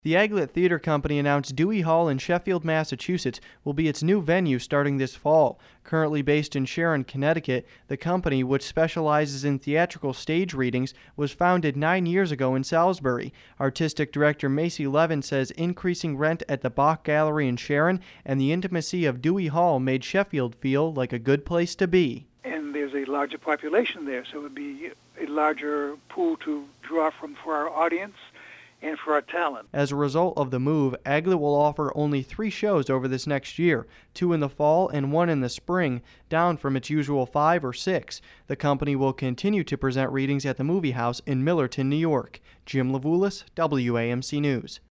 The Aglet Theater Company announced Dewey Hall in Sheffield, Massachusetts will be its new venue starting this fall. Currently based in Sharon, Connecticut, the company, which specializes in theatrical stage readings, was founded 9 years ago in Salisbury. Artistic director Macy Levin says increasing rent at the Bach Gallery in Sharon and the intimacy of Dewey Hall made Sheffield feel like a good place to be. And there's a larger population there, so it would be a larger pool to draw from for our audience and for our talent. As a result of the move, Aglet will offer only 3 shows over this next year, 2 in the fall and 1 in the spring, down from its usual 5 or 6. The company will continue to present readings at the Movie House in Millerton, New York. Jim Levulis, WAMC News.